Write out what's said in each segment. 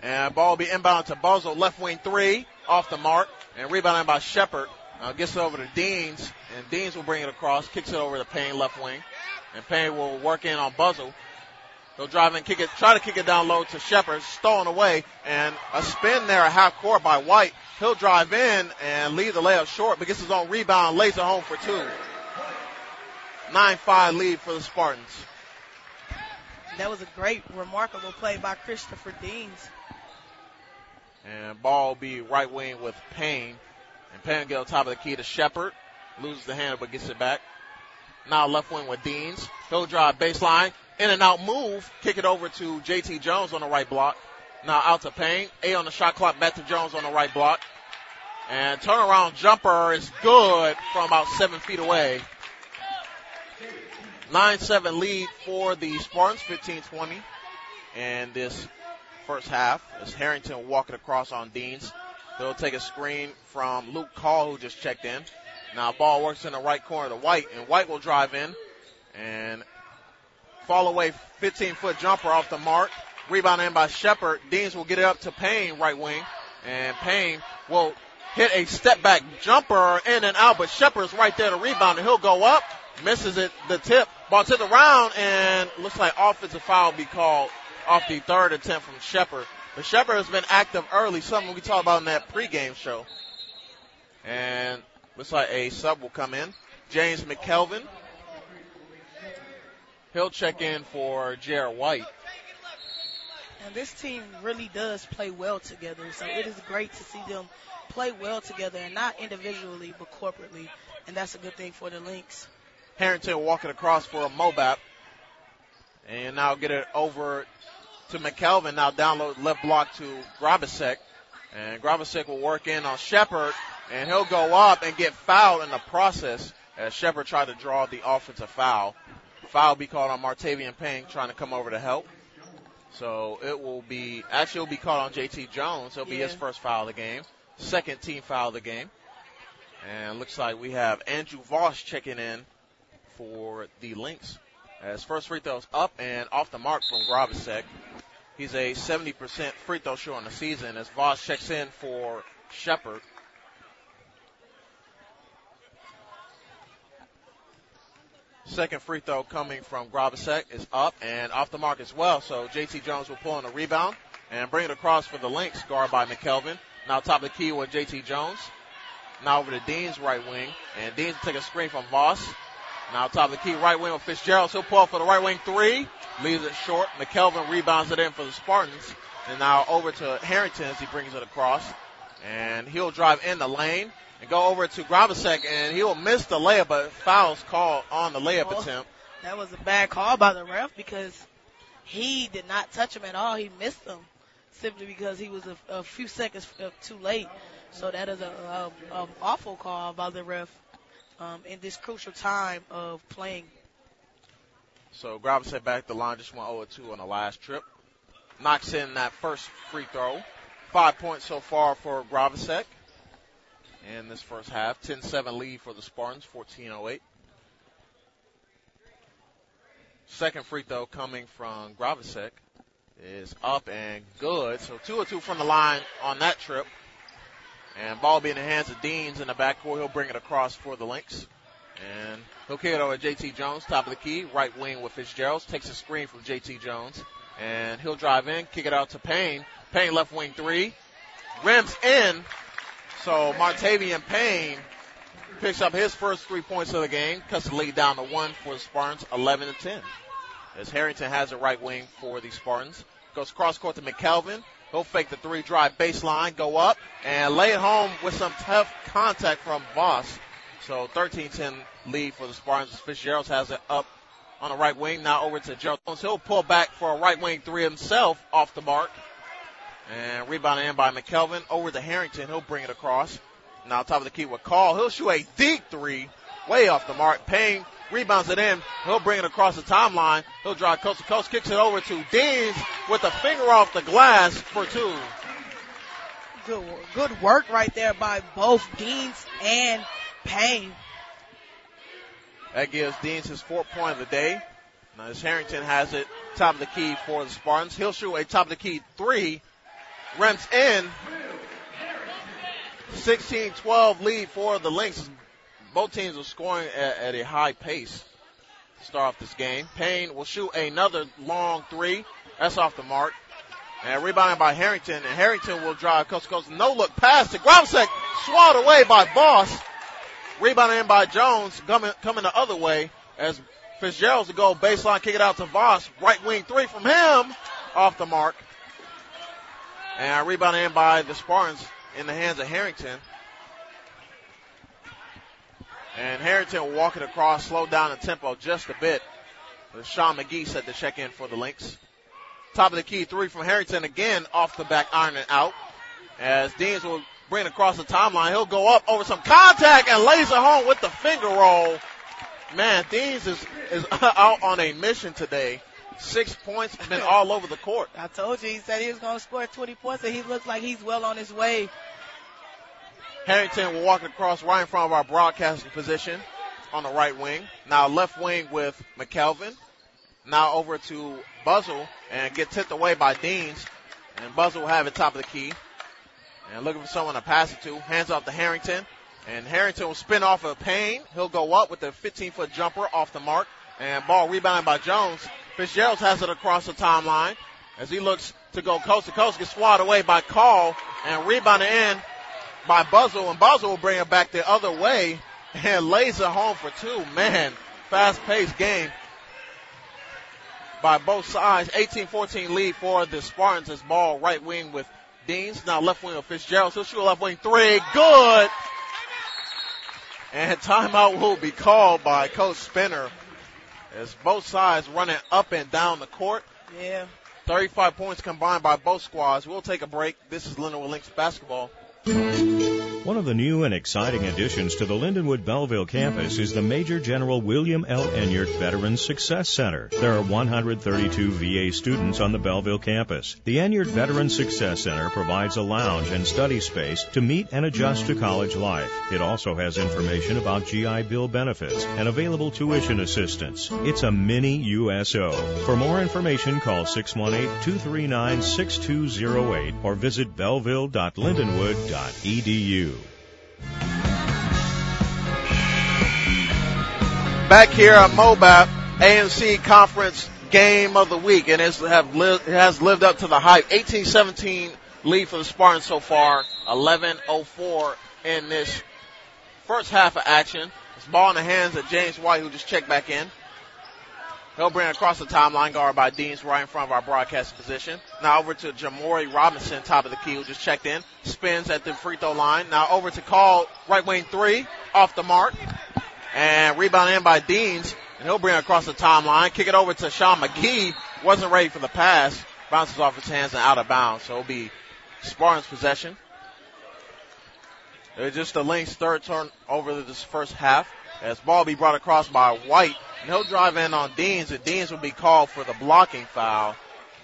And ball will be inbound to Buzzle. Left wing three. Off the mark. And rebounded by Shepard. Gets it over to Deans. And Deans will bring it across. Kicks it over to Payne, left wing. And Payne will work in on Buzzle. He'll drive and kick it, try to kick it down low to Shepard. Stolen away. And a spin there at half court by White. He'll drive in and leave the layup short, but gets his own rebound, lays it home for two. 9-5 lead for the Spartans. That was a great, remarkable play by Christopher Deans. And ball will be right wing with Payne. And Payne get on top of the key to Shepard. Loses the handle but gets it back. Now left wing with Deans. He'll drive baseline. In and out move. Kick it over to JT Jones on the right block. Now out to Payne. 8 on the shot clock. Back to Jones on the right block. And turnaround jumper is good from about 7 feet away. 9-7 lead for the Spartans, 15-20. And this first half is Harrington walking across on Deans. He'll take a screen from Luke Call, who just checked in. Now ball works in the right corner to White, and White will drive in. And fall away 15-foot jumper off the mark. Rebound in by Shepard. Deans will get it up to Payne, right wing. And Payne will hit a step-back jumper in and out, but Shepard's right there to rebound, and he'll go up. Misses it, the tip. Ball to the round, and looks like offensive foul will be called off the third attempt from Shepard. But Shepard has been active early, something we talked about in that pregame show. And looks like a sub will come in. James McKelvin. He'll check in for Jared White. And this team really does play well together, so it is great to see them play well together, and not individually but corporately, and that's a good thing for the Lynx. Harrington walking across for a Mobap. And now get it over to McKelvin. Now download left block to Grabasek. And Grabasek will work in on Shepard. And he'll go up and get fouled in the process as Shepard tried to draw the offensive foul. Foul will be called on Martavian Payne trying to come over to help. So it'll be called on JT Jones. It'll be his first foul of the game. Second team foul of the game. And looks like we have Andrew Voss checking in for the Lynx. As first free throws up and off the mark from Grabasek. He's a 70% free throw shooter on the season as Voss checks in for Shepard. Second free throw coming from Grabasek is up and off the mark as well. So JT Jones will pull on a rebound and bring it across for the Lynx, guarded by McKelvin. Now top of the key with JT Jones. Now over to Dean's right wing. And Dean's will take a screen from Voss. Now top of the key, right wing with Fitzgerald. He'll pull up for the right wing three. Leaves it short. McKelvin rebounds it in for the Spartans. And now over to Harrington as he brings it across. And he'll drive in the lane and go over to Grabasek. And he'll miss the layup, but foul's called on the layup attempt. That was a bad call by the ref because he did not touch him at all. He missed him simply because he was a few seconds too late. So that is an awful call by the ref. In this crucial time of playing. So Grabasek back the line, just went 0-2 on the last trip. Knocks in that first free throw. 5 points so far for Grabasek in this first half. 10-7 lead for the Spartans, 14:08. Second free throw coming from Grabasek is up and good. So 2-2 from the line on that trip. And ball be in the hands of Deans in the backcourt. He'll bring it across for the Lynx. And he'll kick it over to JT Jones, top of the key, right wing with Fitzgerald. Takes a screen from JT Jones. And he'll drive in, kick it out to Payne. Payne left wing three. Rims in. So Martavian Payne picks up his first 3 points of the game. Cuts the lead down to 1 for the Spartans, 11-10. As Harrington has it right wing for the Spartans. Goes cross court to McKelvin. He'll fake the three, drive baseline, go up, and lay it home with some tough contact from Voss. So 13-10 lead for the Spartans. Fitzgerald has it up on the right wing. Now over to Jones. He'll pull back for a right wing three himself off the mark. And rebounded in by McKelvin. Over to Harrington. He'll bring it across. Now top of the key with Call. He'll shoot a deep three way off the mark. Payne rebounds it in. He'll bring it across the timeline. He'll drive coast to coast. Kicks it over to Deans with a finger off the glass for two. Good work right there by both Deans and Payne. That gives Deans his 4th point of the day. Now as Harrington has it top of the key for the Spartans. He'll shoot a top of the key three rims in. 16-12 lead for the Lynx. Both teams are scoring at a high pace to start off this game. Payne will shoot another long three. That's off the mark. And rebounded by Harrington. And Harrington will drive coast to coast. No look pass to Gravesek. Swatted away by Boss. Rebounded in by Jones. Coming the other way as Fitzgerald's to go baseline. Kick it out to Voss. Right wing three from him. Off the mark. And rebounded in by the Spartans in the hands of Harrington. And Harrington will walk it across. Slow down the tempo just a bit. Sean McGee set the check in for the Lynx. Top of the key three from Harrington again off the back iron and out. As Deans will bring it across the timeline. He'll go up over some contact and lays it home with the finger roll. Man, Deans is out on a mission today. 6 points, been all over the court. I told you, he said he was going to score 20 points, and he looks like he's well on his way. Harrington will walk it across right in front of our broadcasting position on the right wing. Now left wing with McKelvin. Now over to Buzzle and get tipped away by Deans. And Buzzle will have it top of the key. And looking for someone to pass it to. Hands off to Harrington. And Harrington will spin off of Payne. He'll go up with a 15-foot jumper off the mark. And ball rebounded by Jones. Fitzgerald has it across the timeline as he looks to go coast to coast. Gets swatted away by Call and rebounded in by Buzzle. And Buzzle will bring it back the other way and lays it home for two. Man, fast-paced game by both sides. 18-14 lead for the Spartans as ball right wing with Deans. Now left wing with Fitzgerald. He'll shoot a left wing three. Good. And timeout will be called by Coach Spinner as both sides running up and down the court. Yeah. 35 points combined by both squads. We'll take a break. This is Lindenwood Lynx basketball. One of the new and exciting additions to the Lindenwood Belleville campus is the Major General William L. Enyart Veterans Success Center. There are 132 VA students on the Belleville campus. The Enyart Veterans Success Center provides a lounge and study space to meet and adjust to college life. It also has information about GI Bill benefits and available tuition assistance. It's a mini USO. For more information, call 618-239-6208 or visit belleville.lindenwood.edu. Back here at MOBAP, AMC Conference Game of the Week, and it has lived up to the hype. 18-17 lead for the Spartans so far. 11:04 in this first half of action. It's ball in the hands of James White, who just checked back in. He'll bring it across the timeline, guard by Deans right in front of our broadcasting position. Now over to Jamori Robinson, top of the key, who just checked in. Spins at the free throw line. Now over to Call, right wing three, off the mark. And rebound in by Deans. And he'll bring it across the timeline. Kick it over to Sean McGee. Wasn't ready for the pass. Bounces off his hands and out of bounds. So it'll be Spartans possession. It's just the Lynx third turn over this first half. As ball will be brought across by White. And he'll drive in on Deans, and Deans will be called for the blocking foul.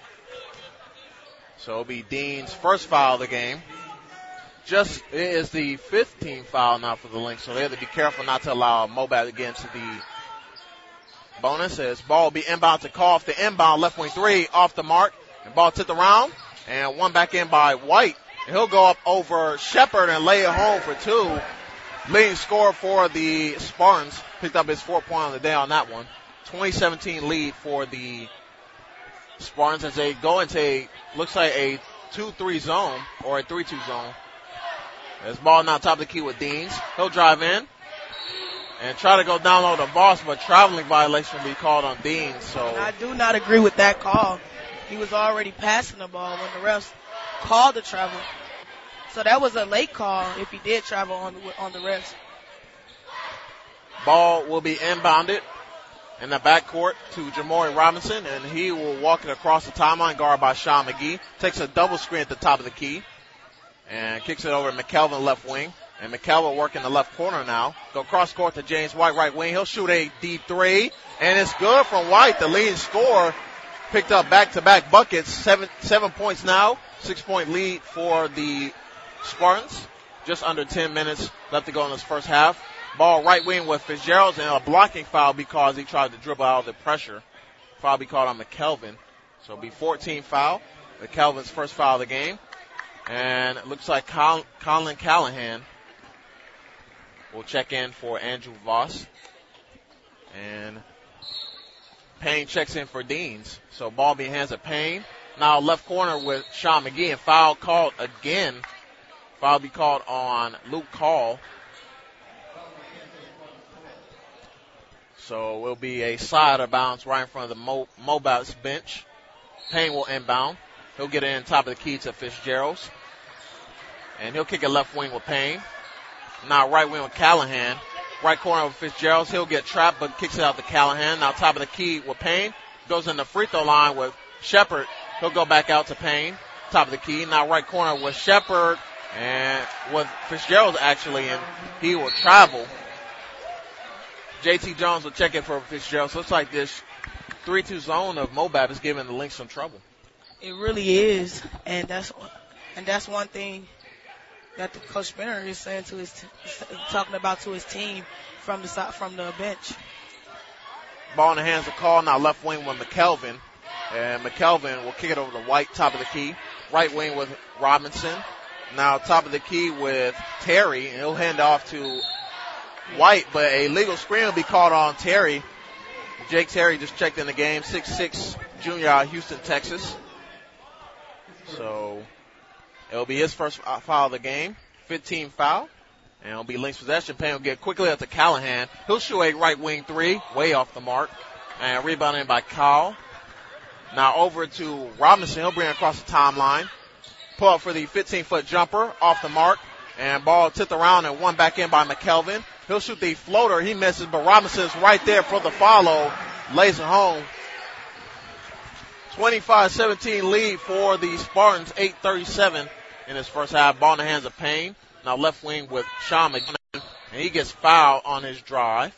So it'll be Deans' first foul of the game. It is the 15th foul now for the Lynx, so they have to be careful not to allow MOBAP to get into the bonus. As ball will be inbound to Call off the inbound, left wing three, off the mark. And ball tipped around, and one back in by White. And he'll go up over Shepard and lay it home for two. Leading scorer for the Spartans. Picked up his 4 point on the day on that one. 2017 lead for the Spartans as they go into looks like a 2-3 zone or a 3-2 zone. There's ball now top of the key with Deans. He'll drive in and try to go down low to Boss, but traveling violation will be called on Deans. So I do not agree with that call. He was already passing the ball when the refs called the travel. So that was a late call if he did travel on the refs. Ball will be inbounded in the backcourt to Jamori Robinson, and he will walk it across the timeline, guard by Sean McGee. Takes a double screen at the top of the key and kicks it over to McKelvin left wing. And McKelvin working the left corner now. Go cross court to James White right wing. He'll shoot a deep three, and it's good from White, the leading scorer. Picked up back-to-back buckets, 7 points now. 6 point lead for the Spartans. Just under 10 minutes left to go in this first half. Ball right wing with Fitzgerald, and a blocking foul because he tried to dribble out of the pressure. Foul be called on McKelvin. So it'll be 14 foul. McKelvin's first foul of the game. And it looks like Colin Callahan will check in for Andrew Voss. And Payne checks in for Deans. So ball being hands at Payne. Now left corner with Sean McGee, and foul called again. Foul be called on Luke Call. So it will be a slide of bounds right in front of the Mobats bench. Payne will inbound. He'll get it in top of the key to Fitzgerald's. And he'll kick it left wing with Payne. Now right wing with Callahan. Right corner with Fitzgerald's. He'll get trapped but kicks it out to Callahan. Now top of the key with Payne. Goes in the free throw line with Shepard. He'll go back out to Payne. Top of the key. Now right corner with Shepard and with Fitzgerald actually, and he will travel. JT Jones will check in for Fitzgerald. So looks like this 3-2 zone of Moab is giving the Lynx some trouble. It really is, and that's one thing that the Coach Spinner is saying to talking about to his team from the bench. Ball in the hands of Call, now left wing with McKelvin. And McKelvin will kick it over to White, top of the key. Right wing with Robinson. Now top of the key with Terry. And he'll hand off to White, but a legal screen will be called on Terry. Jake Terry just checked in the game, 6'6", junior out of Houston, Texas. So it'll be his first foul of the game, 15 foul. And it'll be Lynx possession. Payne will get quickly up to Callahan. He'll shoot a right wing three, way off the mark. And rebounded by Kyle. Now over to Robinson. He'll bring it across the timeline. Pull up for the 15-foot jumper, off the mark. And ball tipped around and one back in by McKelvin. He'll shoot the floater. He misses, but Robinson's right there for the follow. Lays it home. 25-17 lead for the Spartans. 8:37 in his first half. Ball in the hands of Payne. Now left wing with Sean McGee. And he gets fouled on his drive.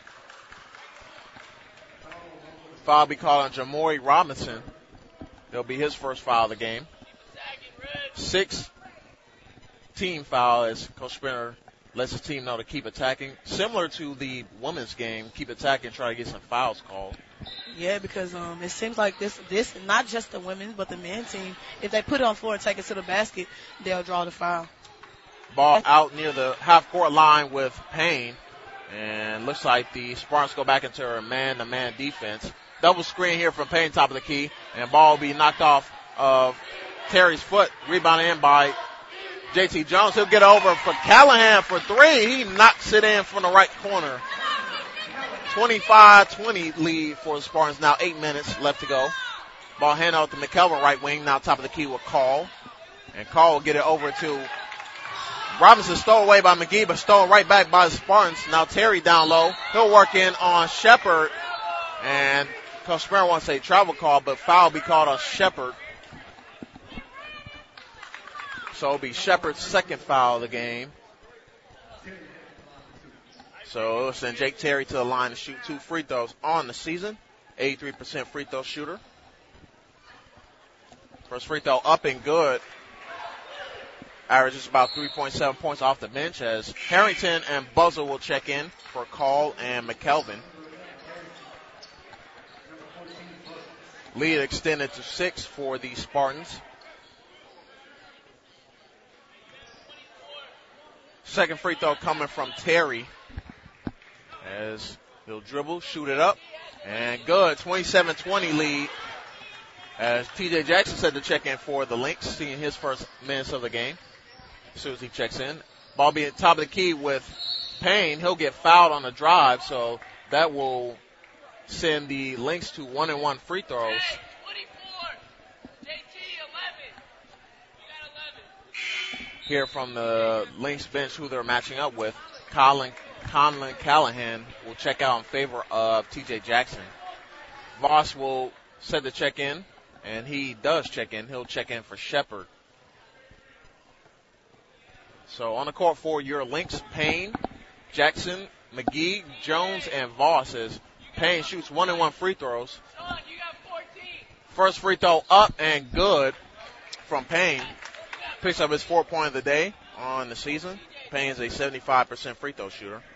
Foul be called on Jamori Robinson. It'll be his first foul of the game. 6th team foul as Coach Spinner lets his team know to keep attacking. Similar to the women's game, keep attacking, try to get some fouls called. Yeah, because it seems like this not just the women but the men's team. If they put it on the floor and take it to the basket, they'll draw the foul. Ball out near the half-court line with Payne. And looks like the Spartans go back into a man-to-man defense. Double screen here from Payne, top of the key. And ball will be knocked off of Terry's foot. Rebounded in by JT Jones. He'll get over for Callahan for three. He knocks it in from the right corner. 25-20 lead for the Spartans. Now 8 minutes left to go. Ball hand out to McKelvin, right wing. Now top of the key with Call. And Call will get it over to Robinson. Stole away by McGee, but stolen right back by the Spartans. Now Terry down low. He'll work in on Shepard. And Coach Spinner wants a travel call, but foul will be called on Shepard. So it'll be Shepard's second foul of the game. So it'll send Jake Terry to the line to shoot 2 free throws on the season. 83% free throw shooter. First free throw up and good. Averages about 3.7 points off the bench as Harrington and Buzzer will check in for Call and McKelvin. Lead extended to 6 for the Spartans. Second free throw coming from Terry as he'll dribble, shoot it up, and good. 27-20 lead as TJ Jackson said to check in for the Lynx, seeing his first minutes of the game. As soon as he checks in. Ball being top of the key with Payne. He'll get fouled on the drive, so that will send the Lynx to 1-and-1 free throws. Here from the Lynx bench who they're matching up with. Colin Callahan will check out in favor of TJ Jackson. Voss will set the check in, and he does check in. He'll check in for Shepard. So on the court for your Lynx, Payne, Jackson, McGee, Jones, and Voss as Payne shoots 1-and-1 free throws. First free throw up and good from Payne. Picks up his 4th point of the day on the season. Payne's a 75% free throw shooter.